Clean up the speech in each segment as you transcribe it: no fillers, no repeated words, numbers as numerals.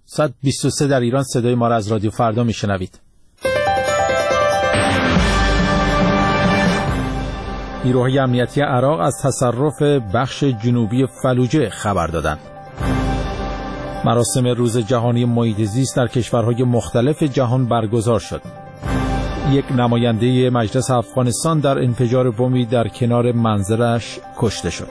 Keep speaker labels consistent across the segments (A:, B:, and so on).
A: 123 در ایران صدای ما را از رادیو فردا میشنوید. نیروهای امنیتی عراق از تصرف بخش جنوبی فلوجه خبر دادند. مراسم روز جهانی محیط زیست در کشورهای مختلف جهان برگزار شد. یک نماینده مجلس افغانستان در انفجار بمبی در کنار منزلش کشته شد.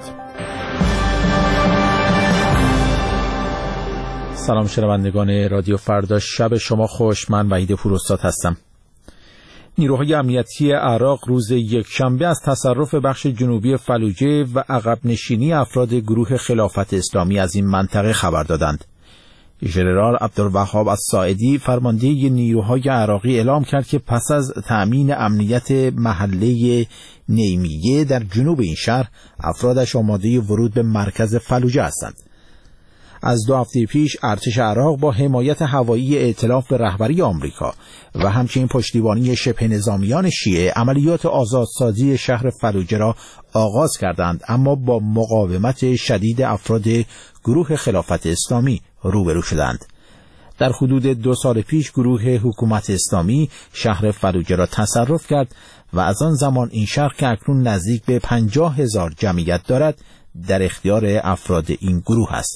A: سلام شنوندگان رادیو فردا، شب شما خوش. من وحید پوراستاد هستم. نیروهای امنیتی عراق روز یکشنبه از تصرف بخش جنوبی فلوجه و عقب نشینی افراد گروه خلافت اسلامی از این منطقه خبر دادند. ژنرال عبدالوهاب الساعدی فرمانده نیروهای عراقی اعلام کرد که پس از تأمین امنیت محله نیمیه در جنوب این شهر، افرادش آماده ورود به مرکز فلوجه هستند. از 2 هفته پیش ارتش عراق با حمایت هوایی ائتلاف به رهبری آمریکا و همچنین پشتیبانی شبه نظامیان شیعه عملیات آزادسازی شهر فلوجه را آغاز کردند، اما با مقاومت شدید افراد گروه خلافت اسلامی روبرو شدند. در حدود 2 سال پیش گروه حکومت اسلامی شهر فلوجه را تصرف کرد و از آن زمان این شهر که اکنون نزدیک به 50,000 جمعیت دارد در اختیار افراد این گروه است.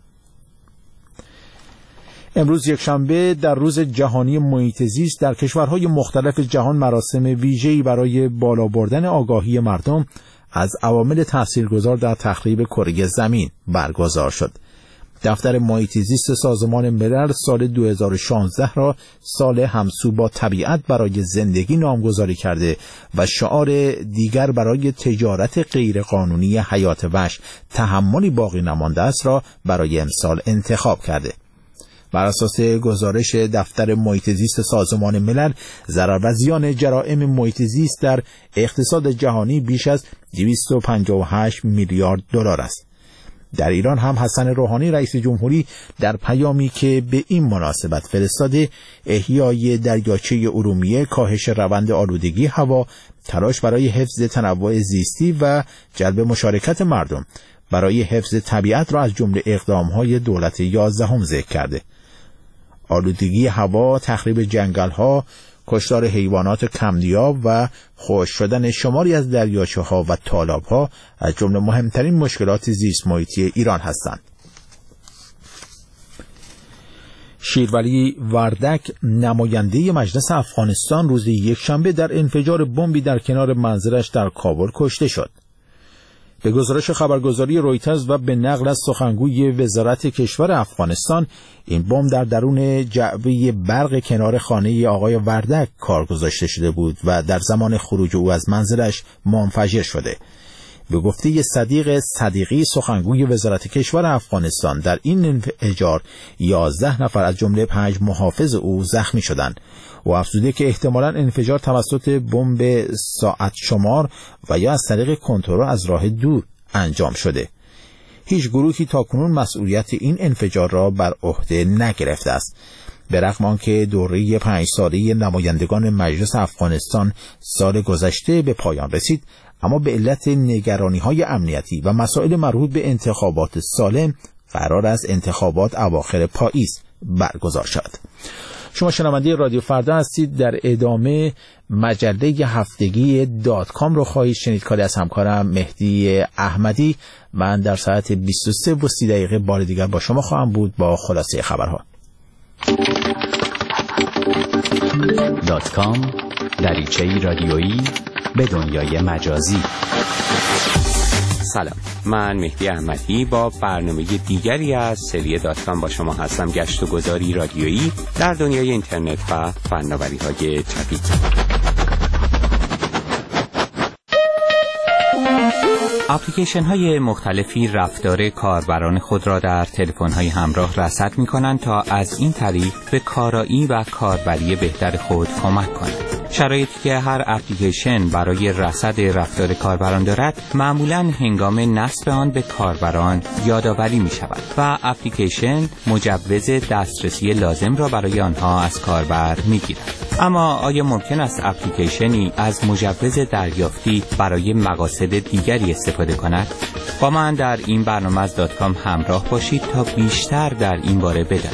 A: امروز یکشنبه در روز جهانی محیط زیست در کشورهای مختلف جهان مراسم ویژه‌ای برای بالا بردن آگاهی مردم از عوامل تاثیرگذار در تخریب کره زمین برگزار شد. دفتر محیط زیست سازمان ملل سال 2016 را سال همسو با طبیعت برای زندگی نامگذاری کرده و شعار دیگر برای تجارت غیرقانونی حیات وحش تحملی باقی نمانده است را برای امسال انتخاب کرده. بر اساس گزارش دفتر محیط زیست سازمان ملل، ضرر و زیان جرائم محیط زیست در اقتصاد جهانی بیش از 258 میلیارد دلار است. در ایران هم حسن روحانی رئیس جمهوری در پیامی که به این مناسبت فرستاده، احیای دریاچه ارومیه، کاهش روند آلودگی هوا، تلاش برای حفظ تنوع زیستی و جلب مشارکت مردم برای حفظ طبیعت را از جمله اقدام‌های دولت 11 ذکر کرده. آلودگی هوا، تخریب جنگل‌ها، کشتار حیوانات کم‌دیاب و خشک شدن شماری از دریاچه‌ها و تالاب‌ها از جمله مهمترین مشکلات زیست محیطی ایران هستند. شیرولی وردک نماینده مجلس افغانستان روز یکشنبه در انفجار بمبی در کنار منزلش در کابل کشته شد. به گزارش خبرگزاری رویترز و به نقل از سخنگوی وزارت کشور افغانستان، این بمب در درون جعبه برق کنار خانه آقای وردک کار گذاشته شده بود و در زمان خروج او از منزلش منفجر شده. به گفته صدیق صدیقی سخنگوی وزارت کشور افغانستان، در این انفجار 11 نفر از جمله 5 محافظ او زخمی شدند. و افزوده که احتمالاً انفجار توسط بمب ساعت شمار و یا از طریق کنترل از راه دور انجام شده. هیچ گروهی تاکنون مسئولیت این انفجار را بر عهده نگرفته است. به رغم آنکه دوره 5 ساله نمایندگان مجلس افغانستان سال گذشته به پایان رسید، اما به علت نگرانی‌های امنیتی و مسائل مربوط به انتخابات سالم قرار است انتخابات اواخر پاییز برگزار شود. شما شنونده رادیو فردا هستید. در ادامه مجله هفتگی .com رو خواهید شنید. کاری از همکارم مهدی احمدی. من در ساعت 23:30 بار دیگر با شما خواهم بود با خلاصه خبرها.
B: .com دریچه‌ای رادیویی به دنیای مجازی.
C: سلام، من مهدی احمدی با برنامه دیگری از سری .com با شما هستم. گشت و گذاری رادیویی در دنیای اینترنت و فناوری‌های جدید. اپلیکیشن های مختلفی رفتار کاربران خود را در تلفن های همراه رصد می کنند تا از این طریق به کارایی و کاربری بهتر خود کمک کنند. شرایطی که هر اپلیکیشن برای رصد رفتار کاربران دارد معمولاً هنگام نصب آن به کاربران یادآوری می شود و اپلیکیشن مجوز دسترسی لازم را برای آنها از کاربر می گیرد. اما آیا ممکن است اپلیکیشنی از مجوز دریافتی برای مقاصد دیگری استفاده کند؟ با من در این برنامه از .com همراه باشید تا بیشتر در این باره بدانید.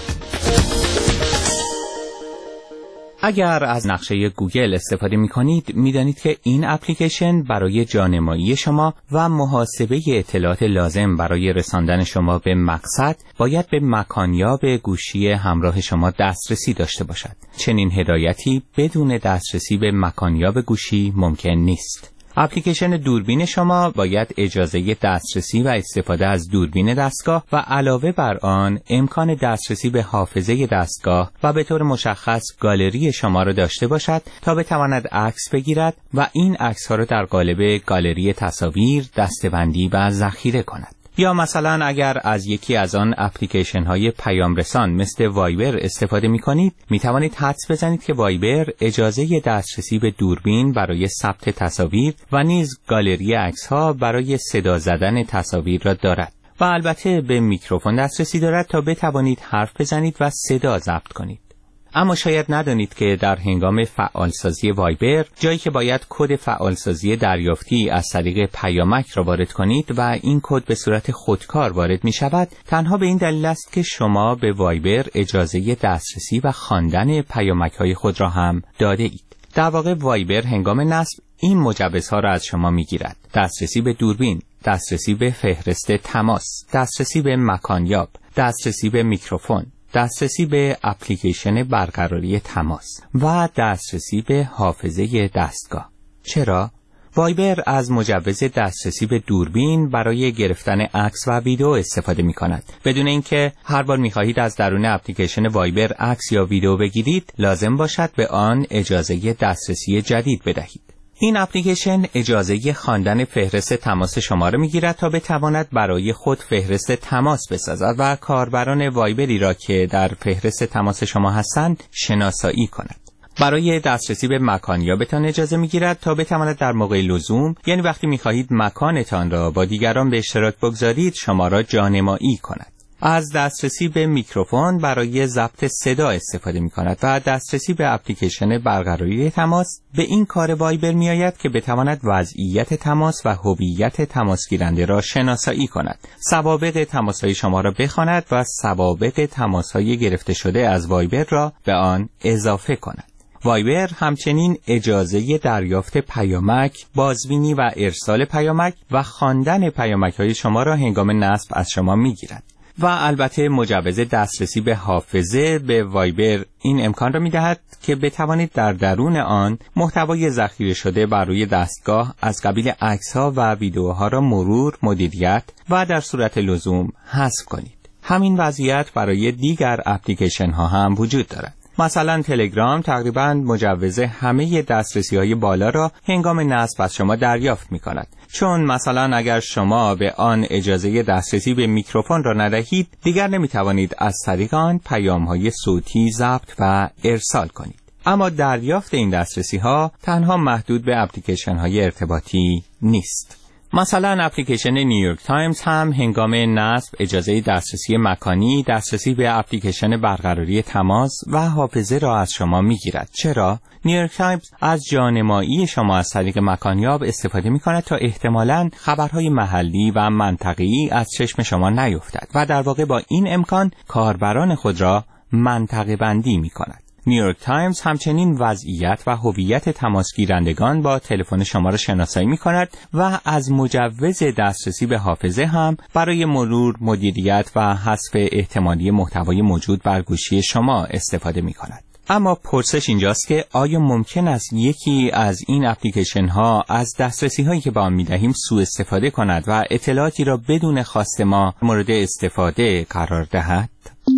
C: اگر از نقشه گوگل استفاده می‌کنید می‌دانید که این اپلیکیشن برای جانمایی شما و محاسبه اطلاعات لازم برای رساندن شما به مقصد باید به مکانیاب گوشی همراه شما دسترسی داشته باشد. چنین هدایتی بدون دسترسی به مکانیاب گوشی ممکن نیست. اپلیکیشن دوربین شما باید اجازه دسترسی و استفاده از دوربین دستگاه و علاوه بر آن امکان دسترسی به حافظه دستگاه و به طور مشخص گالری شما را داشته باشد تا بتواند عکس بگیرد و این عکس‌ها را در قالب گالری تصاویر دسته‌بندی و ذخیره کند. یا مثلا اگر از یکی از آن اپلیکیشن های پیام رسان مثل وایبر استفاده می کنید می توانید حدس بزنید که وایبر اجازه دسترسی به دوربین برای ثبت تصاویر و نیز گالری عکس ها برای صدا زدن تصاویر را دارد و البته به میکروفون دسترسی دارد تا بتوانید حرف بزنید و صدا ضبط کنید. اما شاید ندانید که در هنگام فعالسازی وایبر جایی که باید کد فعالسازی دریافتی از طریق پیامک را وارد کنید و این کد به صورت خودکار وارد می شود، تنها به این دلیل است که شما به وایبر اجازه دسترسی و خواندن پیامک های خود را هم داده اید. در واقع وایبر هنگام نصب این مجوزها را از شما می گیرد: دسترسی به دوربین، دسترسی به فهرست تماس، دسترسی به مکانیاب، دسترسی به میکروفون، دسترسی به اپلیکیشن برقراری تماس و دسترسی به حافظه دستگاه. چرا؟ وایبر از مجوز دسترسی به دوربین برای گرفتن عکس و ویدیو استفاده می کند. بدون اینکه هر بار می خواهید از درون اپلیکیشن وایبر عکس یا ویدیو بگیرید، لازم باشد به آن اجازه دسترسی جدید بدهید. این اپلیکیشن اجازه خواندن فهرست تماس شما را میگیرد تا بتواند برای خود فهرست تماس بسازد و کاربران وایبری را که در فهرست تماس شما هستند شناسایی کند. برای دسترسی به مکانیابتان اجازه میگیرد تا بتواند در موقع لزوم، یعنی وقتی میخواهید مکانتان را با دیگران به اشتراک بگذارید، شما را جانمایی کند. از دسترسی به میکروفون برای ضبط صدا استفاده می کند و دسترسی به اپلیکیشن برقراری تماس به این کار وایبر می آید که بتواند وضعیت تماس و هویت تماسگیرنده را شناسایی کند، سوابق تماس‌های شما را بخواند و سوابق تماس‌های گرفته شده از وایبر را به آن اضافه کند. وایبر همچنین اجازه دریافت پیامک، بازبینی و ارسال پیامک و خواندن پیامک‌های شما را هنگام نصب از شما می‌گیرد. و البته مجوز دسترسی به حافظه به وایبر این امکان را می‌دهد که بتوانید در درون آن محتوای ذخیره شده بر روی دستگاه از قبیل عکس‌ها و ویدیوها را مرور، مدیریت و در صورت لزوم حذف کنید. همین وضعیت برای دیگر اپلیکیشن‌ها هم وجود دارد. مثلا تلگرام تقریباً مجوز همه دسترسی‌های بالا را هنگام نصب از شما دریافت می‌کند. چون مثلا اگر شما به آن اجازه دسترسی به میکروفون را ندهید، دیگر نمی‌توانید از طریق آن پیام‌های صوتی ضبط و ارسال کنید. اما دریافت این دسترسی‌ها تنها محدود به اپلیکیشن‌های ارتباطی نیست. مثلا اپلیکیشن نیویورک تایمز هم هنگام نصب اجازه دسترسی مکانی، دسترسی به اپلیکیشن برقراری تماس و حافظه را از شما میگیرد. چرا؟ نیویورک تایمز از جانمایی شما از طریق مکانیاب استفاده می‌کند تا احتمالاً خبرهای محلی و منطقه‌ای از چشم شما نیفتد و در واقع با این امکان کاربران خود را منطقه بندی می‌کند. نیویورک تایمز همچنین وضعیت و هویت تماسگیرندگان با تلفن شما را شناسایی می‌کند و از مجوز دسترسی به حافظه هم برای مرور، مدیریت و حذف احتمالی محتوای موجود بر گوشی شما استفاده می‌کند. اما پرسش اینجاست که آیا ممکن است یکی از این اپلیکیشن ها از دسترسی هایی که به آن می‌دهیم سوء استفاده کند و اطلاعاتی را بدون خواست ما مورد استفاده قرار دهد؟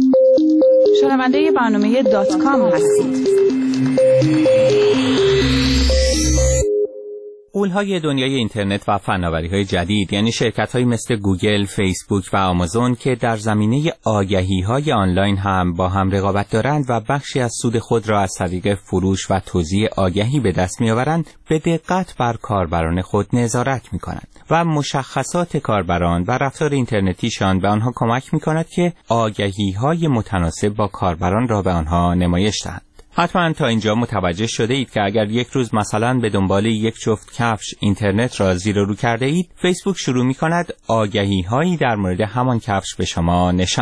D: شنونده برنامه .com هستید.
C: غول‌های دنیای اینترنت و فناوری‌های جدید، یعنی شرکت‌هایی مثل گوگل، فیسبوک و آمازون که در زمینه آگهی‌های آنلاین هم با هم رقابت دارند و بخشی از سود خود را از طریق فروش و توزیع آگهی به دست می‌آورند، به دقت بر کاربران خود نظارت می‌کنند و مشخصات کاربران و رفتار اینترنتیشان به آنها کمک می‌کند که آگهی‌های متناسب با کاربران را به آنها نمایش دهند. حتما تا اینجا متوجه شده اید که اگر یک روز مثلا به دنبال یک جفت کفش اینترنت را زیر و رو کرده اید، فیسبوک شروع می کند آگهی هایی در مورد همان کفش به شما نشان دهد.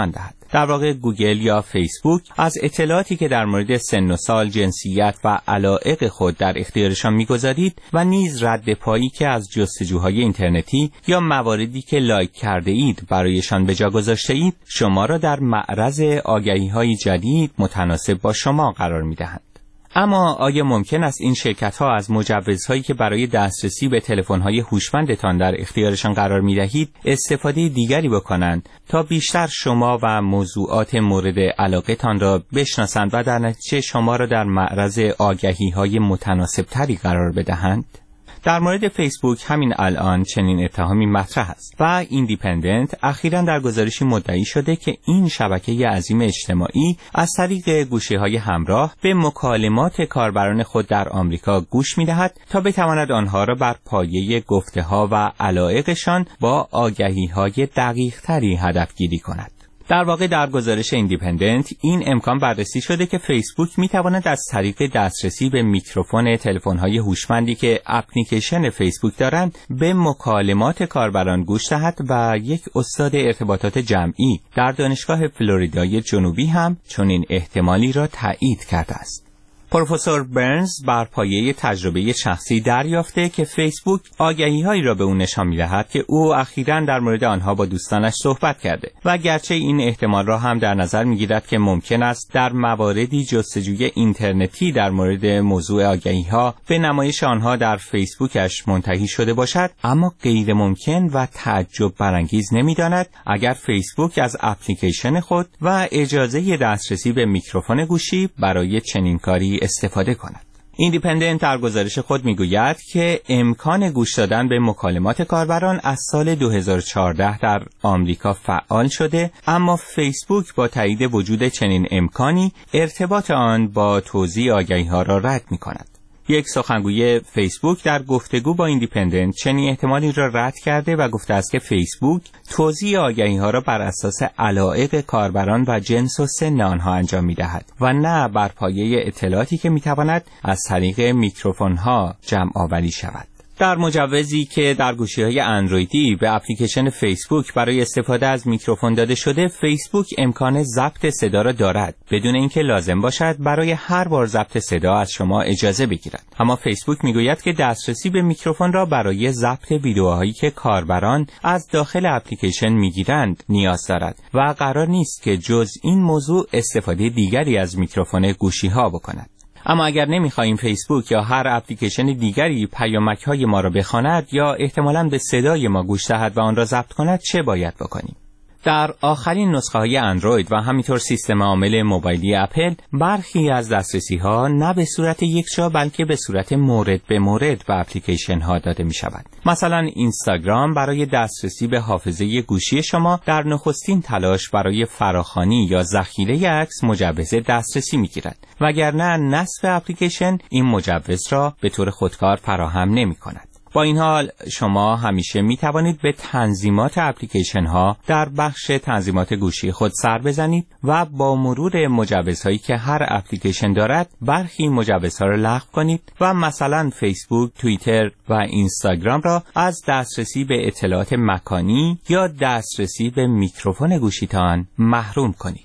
C: در واقع گوگل یا فیسبوک از اطلاعاتی که در مورد سن و سال، جنسیت و علایق خود در اختیارشان می‌گذارید و نیز رد پایی که از جستجوهای اینترنتی یا مواردی که لایک کرده اید برایشان به جا گذاشته اید، شما را در معرض آگهی‌های جدید متناسب با شما قرار می‌دهند. اما آیا ممکن است این شرکت‌ها از مجوزهایی که برای دسترسی به تلفن‌های هوشمندتان در اختیارشان قرار می‌دهید استفاده دیگری بکنند تا بیشتر شما و موضوعات مورد علاقه‌تان را بشناسند و در نتیجه شما را در معرض آگهی‌های متناسب‌تری قرار بدهند؟ در مورد فیسبوک همین الان چنین اتهامی مطرح است و ایندیپندنت اخیراً در گزارشی مدعی شده که این شبکه عظیم اجتماعی از طریق گوشی‌های همراه به مکالمات کاربران خود در آمریکا گوش می‌دهد تا بتواند آنها را بر پایه گفته‌ها و علایقشان با آگهی‌های دقیق‌تری هدفگیری کند. در واقع در گزارش ایندیپندنت این امکان بررسی شده که فیسبوک میتواند از طریق دسترسی به میکروفون تلفن‌های هوشمندی که اپلیکیشن فیسبوک دارند به مکالمات کاربران گوش دهد و یک استاد ارتباطات جمعی در دانشگاه فلوریدای جنوبی هم چنین احتمالی را تایید کرده است. پروفسور برنز بر پایه تجربه شخصی دریافته که فیسبوک آگهی‌هایی را به او نشان می‌دهد که او اخیراً در مورد آنها با دوستانش صحبت کرده و گرچه این احتمال را هم در نظر می‌گیرد که ممکن است در مواردی جستجوی اینترنتی در مورد موضوع آگهی‌ها به نمایش آنها در فیسبوکش منتهی شده باشد، اما غیر ممکن و تعجب برانگیز نمی‌داند اگر فیسبوک از اپلیکیشن خود و اجازه دسترسی به میکروفون گوشی برای چنین کاری استفاده کند. ایندیپندنت در گزارش خود میگوید که امکان گوش دادن به مکالمات کاربران از سال 2014 در آمریکا فعال شده، اما فیسبوک با تایید وجود چنین امکانی ارتباط آن با توزیع آگهی‌ها را رد می‌کند. یک سخنگوی فیسبوک در گفتگو با ایندیپندنت چنین احتمالی را رد کرده و گفته است که فیسبوک توزیع آگهی‌ها را بر اساس علایق کاربران و جنس و سن آنها انجام می‌دهد و نه بر پایه اطلاعاتی که می‌تواند از طریق میکروفون‌ها جمع آوری شود. در مجوزی که در گوشی‌های اندرویدی به اپلیکیشن فیسبوک برای استفاده از میکروفون داده شده، فیسبوک امکان ضبط صدا را دارد بدون اینکه لازم باشد برای هر بار ضبط صدا از شما اجازه بگیرد. اما فیسبوک میگوید که دسترسی به میکروفون را برای ضبط ویدیوهایی که کاربران از داخل اپلیکیشن میگیرند نیاز دارد و قرار نیست که جز این موضوع استفاده دیگری از میکروفون گوشی‌ها بکند. اما اگر نمی‌خواهیم فیسبوک یا هر اپلیکیشن دیگری پیامک‌های ما را بخواند یا احتمالاً به صدای ما گوش دهد و آن را ضبط کند، چه باید بکنیم؟ در آخرین نسخه‌های اندروید و همینطور سیستم عامل موبایلی اپل برخی از دسترسی‌ها نه به صورت یکجا بلکه به صورت مورد به مورد به اپلیکیشن‌ها داده می‌شود. مثلا اینستاگرام برای دسترسی به حافظه گوشی شما در نخستین تلاش برای فراخوانی یا ذخیره عکس مجوز دسترسی می‌گیرد، وگرنه نصب اپلیکیشن این مجوز را به طور خودکار فراهم نمی‌کند. با این حال شما همیشه می توانید به تنظیمات اپلیکیشن ها در بخش تنظیمات گوشی خود سر بزنید و با مرور مجوزهایی که هر اپلیکیشن دارد برخی مجوزها را لغو کنید و مثلا فیسبوک، توییتر و اینستاگرام را از دسترسی به اطلاعات مکانی یا دسترسی به میکروفون گوشیتان محروم کنید.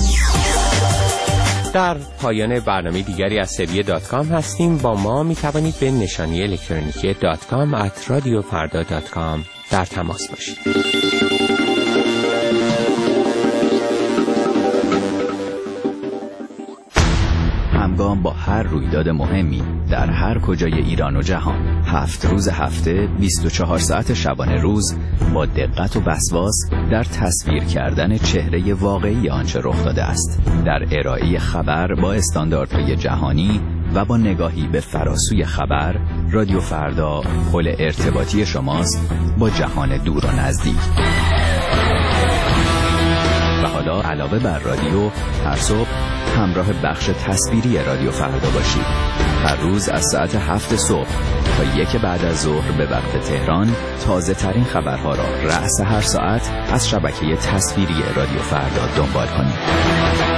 C: در پایان برنامه دیگری از سری .com هستیم. با ما می توانید به نشانی الکترونیکی .com@radiofarda.com در تماس باشید.
B: همگام با هر رویداد مهمی در هر کجای ایران و جهان، 7 روز هفته 24 ساعت شبانه روز با دقت و وسواس در تصویر کردن چهره واقعی آنچه رخ داده است، در ارائه خبر با استانداردهای جهانی و با نگاهی به فراسوی خبر، رادیو فردا پل ارتباطی شماست با جهان دور و نزدیک. و حالا علاوه بر رادیو، هر صبح همراه بخش تصویری رادیو فردا باشید. هر روز از ساعت 7 صبح تا 1 بعد از ظهر به وقت تهران تازه ترین خبرها را رأس هر ساعت از شبکه تصویری رادیو فردا دنبال کنید.